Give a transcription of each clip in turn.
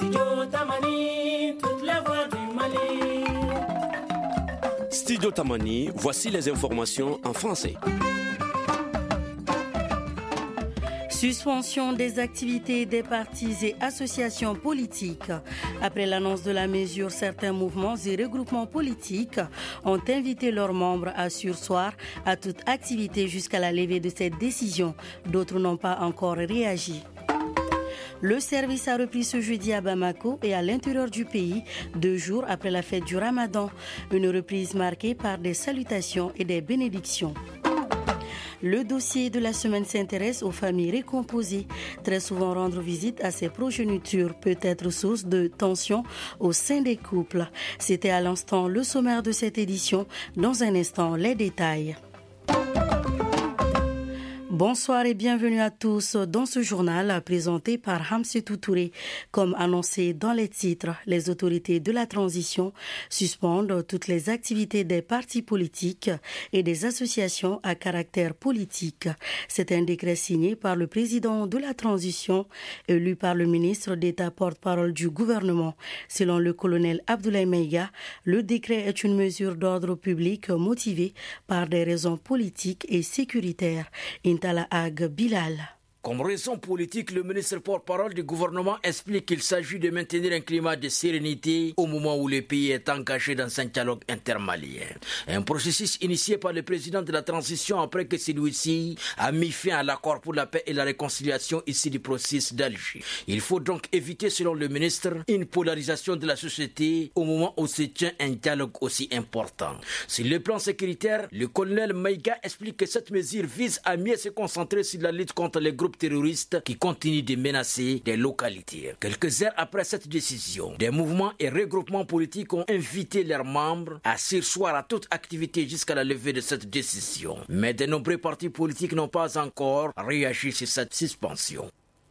Studio Tamani, voici les informations en français. Suspension des activités des partis et associations politiques. Après l'annonce de la mesure, certains mouvements et regroupements politiques ont invité leurs membres à surseoir à toute activité jusqu'à la levée de cette décision. D'autres n'ont pas encore réagi. Le service a repris ce jeudi à Bamako et à l'intérieur du pays, 2 jours après la fête du Ramadan. Une reprise marquée par des salutations et des bénédictions. Le dossier de la semaine s'intéresse aux familles récomposées. Très souvent, rendre visite à ces progénitures peut être source de tensions au sein des couples. C'était à l'instant le sommaire de cette édition. Dans un instant, les détails. Bonsoir et bienvenue à tous dans ce journal présenté par Hamsetou Touré. Comme annoncé dans les titres, les autorités de la transition suspendent toutes les activités des partis politiques et des associations à caractère politique. C'est un décret signé par le président de la transition, élu par le ministre d'État porte-parole du gouvernement. Selon le colonel Abdoulaye Maïga, le décret est une mesure d'ordre public motivée par des raisons politiques et sécuritaires. Intala Ag Bilal. Comme raison politique, le ministre porte-parole du gouvernement explique qu'il s'agit de maintenir un climat de sérénité au moment où le pays est engagé dans un dialogue intermalien. Un processus initié par le président de la transition après que celui-ci a mis fin à l'accord pour la paix et la réconciliation ici du processus d'Alger. Il faut donc éviter, selon le ministre, une polarisation de la société au moment où se tient un dialogue aussi important. Sur le plan sécuritaire, le colonel Maïga explique que cette mesure vise à mieux se concentrer sur la lutte contre les groupes terroristes qui continuent de menacer des localités. Quelques heures après cette décision, des mouvements et regroupements politiques ont invité leurs membres à surseoir à toute activité jusqu'à la levée de cette décision. Mais de nombreux partis politiques n'ont pas encore réagi sur cette suspension.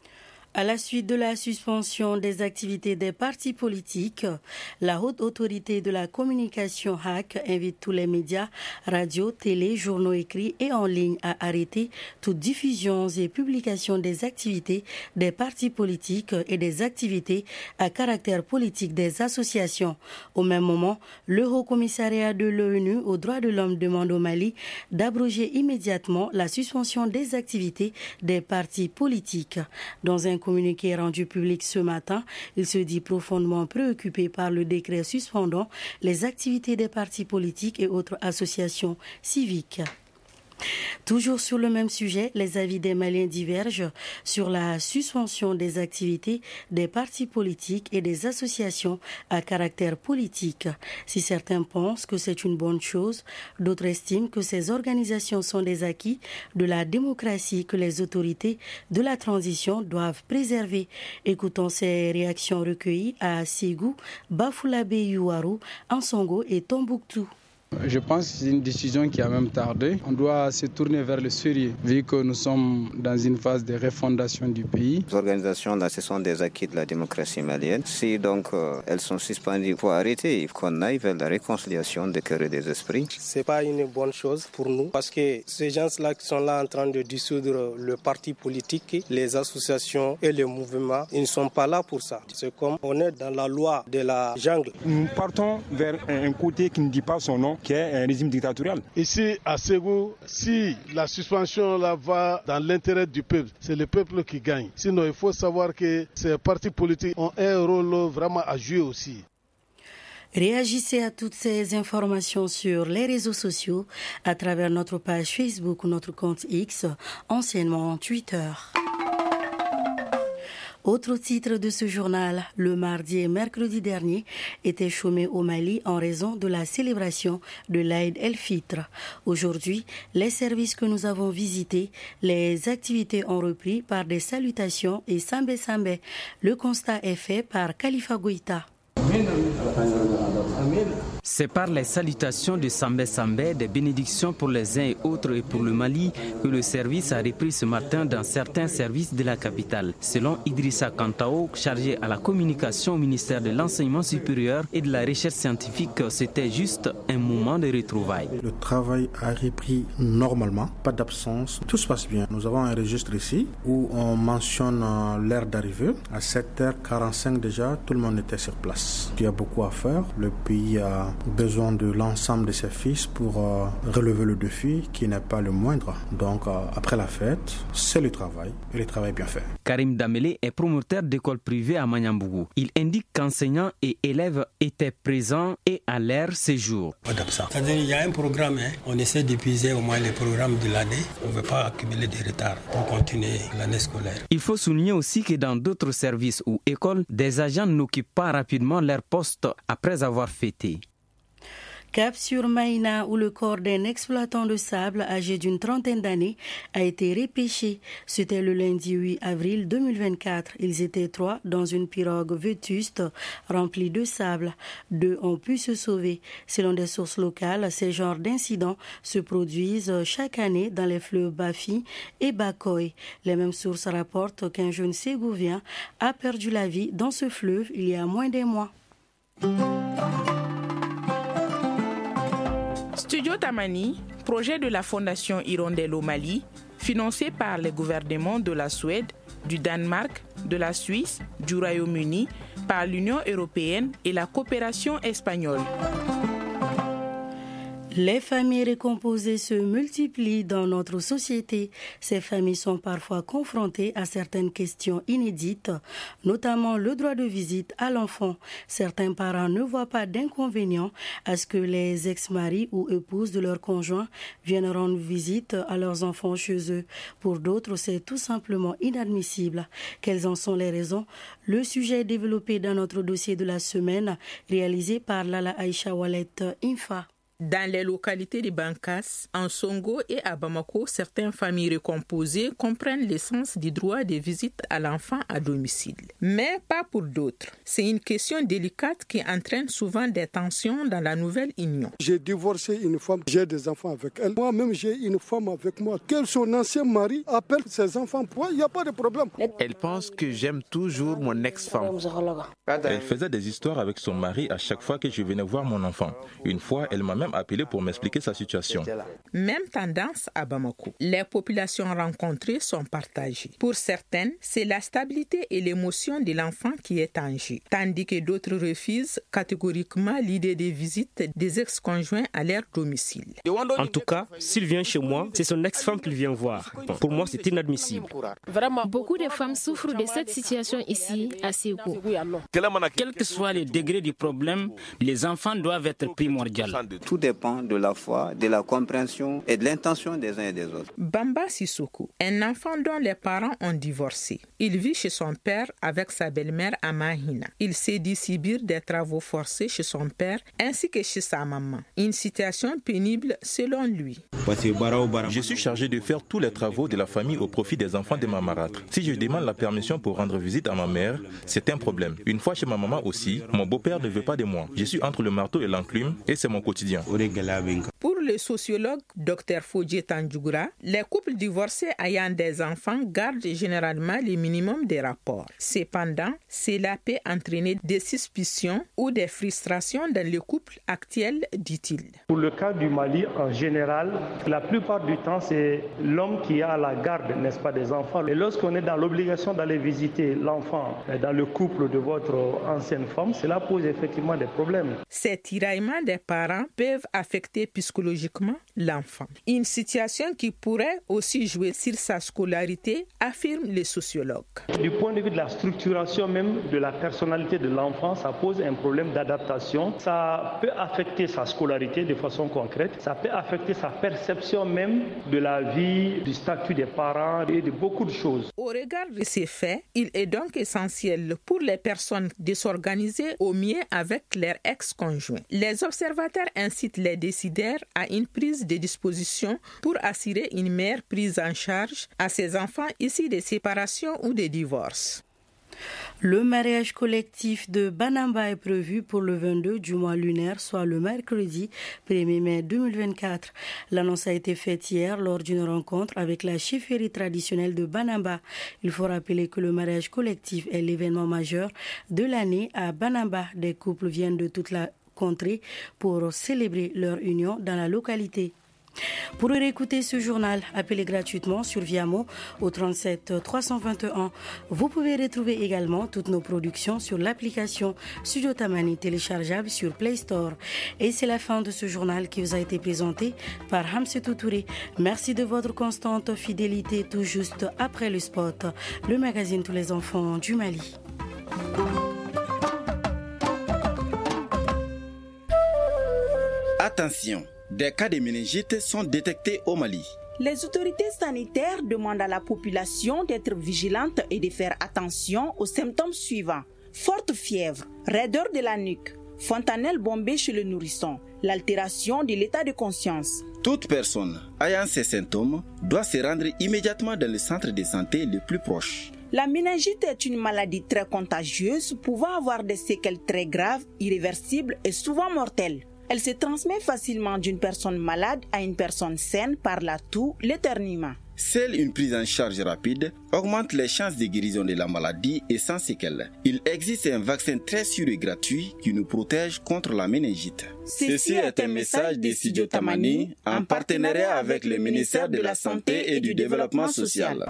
À la suite de la suspension des activités des partis politiques, la Haute Autorité de la Communication HAC invite tous les médias, radios, télé, journaux écrits et en ligne à arrêter toute diffusion et publication des activités des partis politiques et des activités à caractère politique des associations. Au même moment, le Haut-Commissariat de l'ONU aux droits de l'homme demande au Mali d'abroger immédiatement la suspension des activités des partis politiques. Dans un communiqué rendu public ce matin, il se dit profondément préoccupé par le décret suspendant les activités des partis politiques et autres associations civiques. Toujours sur le même sujet, les avis des Maliens divergent sur la suspension des activités des partis politiques et des associations à caractère politique. Si certains pensent que c'est une bonne chose, d'autres estiment que ces organisations sont des acquis de la démocratie que les autorités de la transition doivent préserver. Écoutons ces réactions recueillies à Ségou, Bafoulabé Youarou, Ansongo et Tombouctou. Je pense que c'est une décision qui a même tardé. On doit se tourner vers le sérieux, vu que nous sommes dans une phase de refondation du pays. Les organisations, là, ce sont des acquis de la démocratie malienne. Si donc elles sont suspendues, il faut arrêter, il faut qu'on aille vers la réconciliation des cœurs et des esprits. C'est pas une bonne chose pour nous, parce que ces gens-là qui sont là en train de dissoudre le parti politique, les associations et les mouvements, ils ne sont pas là pour ça. C'est comme on est dans la loi de la jungle. Nous partons vers un côté qui ne dit pas son nom, qui est un régime dictatorial. Ici, à Ségou, si la suspension là va dans l'intérêt du peuple, c'est le peuple qui gagne. Sinon, il faut savoir que ces partis politiques ont un rôle vraiment à jouer aussi. Réagissez à toutes ces informations sur les réseaux sociaux à travers notre page Facebook ou notre compte X, anciennement Twitter. Autre titre de ce journal, le mardi et mercredi dernier était chômé au Mali en raison de la célébration de l'Aïd el-Fitr. Aujourd'hui, les services que nous avons visités, les activités ont repris par des salutations et sambé sambé. Le constat est fait par Khalifa Goïta. C'est par les salutations de Sambé Sambé, des bénédictions pour les uns et autres et pour le Mali que le service a repris ce matin dans certains services de la capitale. Selon Idrissa Kantao, chargé à la communication au ministère de l'Enseignement supérieur et de la recherche scientifique, c'était juste un moment de retrouvailles. Le travail a repris normalement, pas d'absence, tout se passe bien. Nous avons un registre ici où on mentionne l'heure d'arrivée. À 7h45 déjà, tout le monde était sur place. Il y a beaucoup à faire. Le pays a besoin de l'ensemble de ses fils pour relever le défi qui n'est pas le moindre. Donc après la fête, c'est le travail et le travail bien fait. Karim Damele est promoteur d'école privée à Magnambougou. Il indique qu'enseignants et élèves étaient présents et à leur séjour. C'est-à-dire il y a un programme, on essaie d'épuiser au moins les programmes de l'année. On ne veut pas accumuler des retards pour continuer l'année scolaire. Il faut souligner aussi que dans d'autres services ou écoles, des agents n'occupent pas rapidement leur poste après avoir fêté. Cap sur Maïna, où le corps d'un exploitant de sable âgé d'une trentaine d'années a été repêché. C'était le lundi 8 avril 2024. Ils étaient 3 dans une pirogue vétuste remplie de sable. 2 ont pu se sauver. Selon des sources locales, ces genres d'incidents se produisent chaque année dans les fleuves Bafi et Bakoy. Les mêmes sources rapportent qu'un jeune Ségouvien a perdu la vie dans ce fleuve il y a moins d'un mois. Studio Tamani, projet de la Fondation Hirondelle au Mali, financé par les gouvernements de la Suède, du Danemark, de la Suisse, du Royaume-Uni, par l'Union européenne et la coopération espagnole. Les familles recomposées se multiplient dans notre société. Ces familles sont parfois confrontées à certaines questions inédites, notamment le droit de visite à l'enfant. Certains parents ne voient pas d'inconvénient à ce que les ex-maris ou épouses de leurs conjoints viennent rendre visite à leurs enfants chez eux. Pour d'autres, c'est tout simplement inadmissible. Quelles en sont les raisons? Le sujet est développé dans notre dossier de la semaine, réalisé par Lala Aïcha Wallet Infa. Dans les localités de Bankas, en Songo et à Bamako, certaines familles recomposées comprennent l'essence du droit de visite à l'enfant à domicile. Mais pas pour d'autres. C'est une question délicate qui entraîne souvent des tensions dans la nouvelle union. J'ai divorcé une femme, j'ai des enfants avec elle. Moi-même, j'ai une femme avec moi. Que son ancien mari appelle ses enfants, il n'y a pas de problème. Elle pense que j'aime toujours mon ex-femme. Elle faisait des histoires avec son mari à chaque fois que je venais voir mon enfant. Une fois, elle m'a même appelé pour m'expliquer sa situation. Même tendance à Bamako. Les populations rencontrées sont partagées. Pour certaines, c'est la stabilité et l'émotion de l'enfant qui est en jeu, tandis que d'autres refusent catégoriquement l'idée des visites des ex-conjoints à leur domicile. En tout cas, s'il vient chez moi, c'est son ex-femme qu'il vient voir. Pour moi, c'est inadmissible. Beaucoup de femmes souffrent de cette situation ici, à Ségou. Quel que soit le degré du problème, les enfants doivent être primordiaux. Tout dépend de la foi, de la compréhension et de l'intention des uns et des autres. Bamba Sissoko, un enfant dont les parents ont divorcé. Il vit chez son père avec sa belle-mère à Mahina. Il s'est dit subir des travaux forcés chez son père ainsi que chez sa maman. Une situation pénible selon lui. Je suis chargé de faire tous les travaux de la famille au profit des enfants de ma marâtre. Si je demande la permission pour rendre visite à ma mère, c'est un problème. Une fois chez ma maman aussi, mon beau-père ne veut pas de moi. Je suis entre le marteau et l'enclume et c'est mon quotidien. Pour le sociologue Dr Fodje Tandjougura, les couples divorcés ayant des enfants gardent généralement le minimum des rapports. Cependant, cela peut entraîner des suspicions ou des frustrations dans le couple actuel, dit-il. Pour le cas du Mali, en général, la plupart du temps, c'est l'homme qui a la garde, n'est-ce pas, des enfants. Et lorsqu'on est dans l'obligation d'aller visiter l'enfant dans le couple de votre ancienne femme, cela pose effectivement des problèmes. Ces tiraillements des parents peuvent affecter psychologiquement l'enfant. Une situation qui pourrait aussi jouer sur sa scolarité, affirment les sociologues. Du point de vue de la structuration même de la personnalité de l'enfant, ça pose un problème d'adaptation. Ça peut affecter sa scolarité de façon concrète. Ça peut affecter sa perception même de la vie, du statut des parents et de beaucoup de choses. Au regard de ces faits, il est donc essentiel pour les personnes de s'organiser au mieux avec leur ex-conjoint. Les observateurs incitent les décideurs à une prise de disposition pour assurer une meilleure prise en charge à ces enfants issus de séparations ou de divorces. Le mariage collectif de Banamba est prévu pour le 22 du mois lunaire, soit le mercredi 1er mai 2024. L'annonce a été faite hier lors d'une rencontre avec la chefferie traditionnelle de Banamba. Il faut rappeler que le mariage collectif est l'événement majeur de l'année à Banamba. Des couples viennent de toute la contrée pour célébrer leur union dans la localité. Pour réécouter ce journal, appelez gratuitement sur Viamo au 37 321. Vous pouvez retrouver également toutes nos productions sur l'application Studio Tamani téléchargeable sur Play Store. Et c'est la fin de ce journal qui vous a été présenté par Hamsetou Touré. Merci de votre constante fidélité tout juste après le spot, le magazine Tous les enfants du Mali. Attention, des cas de méningite sont détectés au Mali. Les autorités sanitaires demandent à la population d'être vigilante et de faire attention aux symptômes suivants. Forte fièvre, raideur de la nuque, fontanelle bombée chez le nourrisson, l'altération de l'état de conscience. Toute personne ayant ces symptômes doit se rendre immédiatement dans le centre de santé le plus proche. La méningite est une maladie très contagieuse pouvant avoir des séquelles très graves, irréversibles et souvent mortelles. Elle se transmet facilement d'une personne malade à une personne saine par la toux, l'éternuement. Seule une prise en charge rapide augmente les chances de guérison de la maladie et sans séquelles. Il existe un vaccin très sûr et gratuit qui nous protège contre la méningite. Ceci est un message de Studio Tamani en partenariat avec le ministère de la Santé et du Développement social.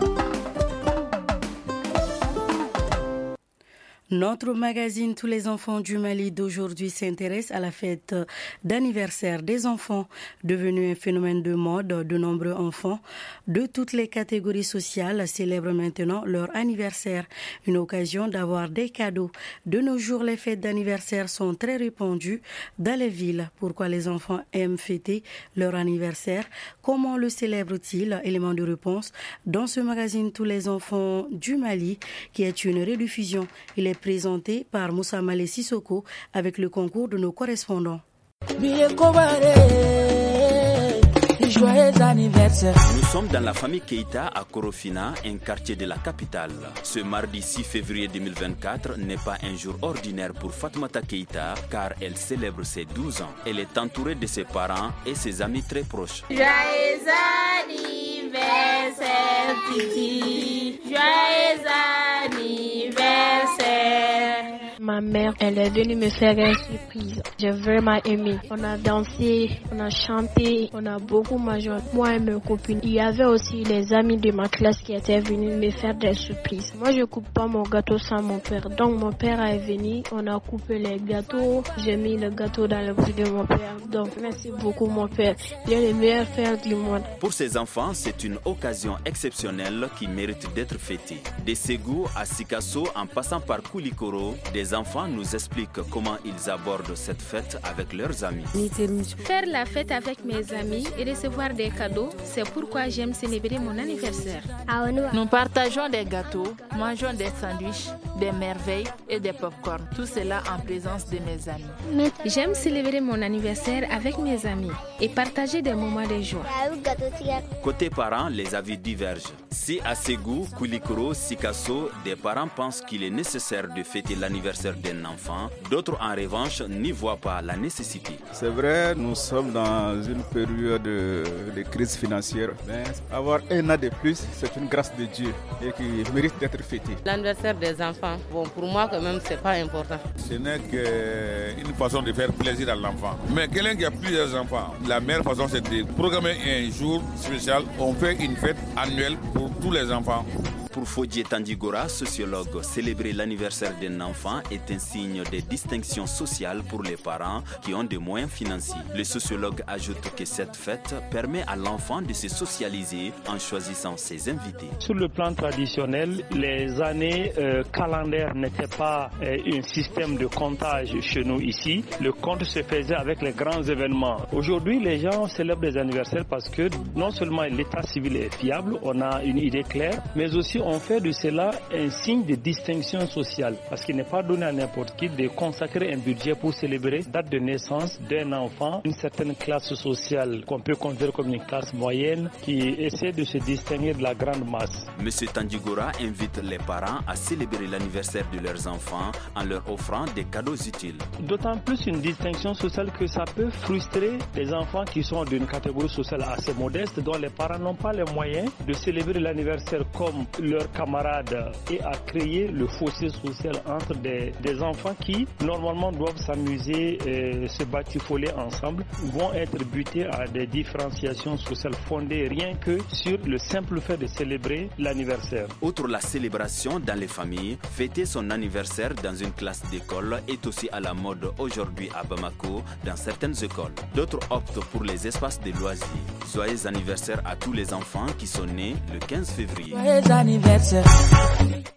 Notre magazine Tous les enfants du Mali d'aujourd'hui s'intéresse à la fête d'anniversaire des enfants. Devenu un phénomène de mode, de nombreux enfants de toutes les catégories sociales célèbrent maintenant leur anniversaire. Une occasion d'avoir des cadeaux. De nos jours, les fêtes d'anniversaire sont très répandues dans les villes. Pourquoi les enfants aiment fêter leur anniversaire? Comment le célèbrent-ils? Élément de réponse dans ce magazine Tous les enfants du Mali qui est une rediffusion. Il est présenté par Moussa Malé Sissoko avec le concours de nos correspondants. Joyeux anniversaire. Nous sommes dans la famille Keïta à Korofina, un quartier de la capitale. Ce mardi 6 février 2024 n'est pas un jour ordinaire pour Fatoumata Keïta car elle célèbre ses 12 ans. Elle est entourée de ses parents et ses amis très proches. Joyeux anniversaire Titi, joyeux anniversaire. Ma mère, elle est venue me faire une surprise. J'ai vraiment aimé. On a dansé, on a chanté, on a beaucoup mangé. Moi et mes copines. Il y avait aussi les amis de ma classe qui étaient venus me faire des surprises. Moi, je coupe pas mon gâteau sans mon père. Donc, mon père est venu. On a coupé les gâteaux. J'ai mis le gâteau dans le bouche de mon père. Donc, merci beaucoup, mon père. Il est le meilleur père du monde. Pour ces enfants, c'est une occasion exceptionnelle qui mérite d'être fêtée. De Ségou à Sikasso, en passant par Koulikoro, des enfants nous expliquent comment ils abordent cette fête avec leurs amis. Faire la fête avec mes amis et recevoir des cadeaux, c'est pourquoi j'aime célébrer mon anniversaire. Nous partageons des gâteaux, mangeons des sandwichs, des merveilles et des pop-corn. Tout cela en présence de mes amis. J'aime célébrer mon anniversaire avec mes amis et partager des moments de joie. Côté parents, les avis divergent. Si à Ségou, Koulikoro, Sikasso, des parents pensent qu'il est nécessaire de fêter l'anniversaire d'un enfant, d'autres en revanche n'y voient pas la nécessité. C'est vrai, nous sommes dans une période de crise financière, mais avoir un an de plus, c'est une grâce de Dieu et qui mérite d'être fêté. L'anniversaire des enfants, bon, pour moi quand même, c'est pas important. Ce n'est qu'une façon de faire plaisir à l'enfant. Mais quelqu'un qui a plusieurs enfants, la meilleure façon c'est de programmer un jour spécial. On fait une fête annuelle pour tous les enfants. Pour Fodje Tandigora, sociologue, célébrer l'anniversaire d'un enfant est un signe de distinction sociale pour les parents qui ont des moyens financiers. Le sociologue ajoute que cette fête permet à l'enfant de se socialiser en choisissant ses invités. Sur le plan traditionnel, les années calendaires n'étaient pas un système de comptage chez nous ici. Le compte se faisait avec les grands événements. Aujourd'hui, les gens célèbrent des anniversaires parce que non seulement l'état civil est fiable, on a une idée claire, mais aussi on fait de cela un signe de distinction sociale, parce qu'il n'est pas donné à n'importe qui de consacrer un budget pour célébrer la date de naissance d'un enfant, une certaine classe sociale qu'on peut considérer comme une classe moyenne qui essaie de se distinguer de la grande masse. Monsieur Tandjigora invite les parents à célébrer l'anniversaire de leurs enfants en leur offrant des cadeaux utiles. D'autant plus une distinction sociale que ça peut frustrer les enfants qui sont d'une catégorie sociale assez modeste, dont les parents n'ont pas les moyens de célébrer l'anniversaire comme leurs camarades, et à créer le fossé social entre des enfants qui normalement doivent s'amuser et se batifoler ensemble, vont être butés à des différenciations sociales fondées rien que sur le simple fait de célébrer l'anniversaire. Outre la célébration dans les familles, fêter son anniversaire dans une classe d'école est aussi à la mode aujourd'hui à Bamako dans certaines écoles. D'autres optent pour les espaces de loisirs. Joyeux anniversaire à tous les enfants qui sont nés le 15 février. Joyeux anniversaire.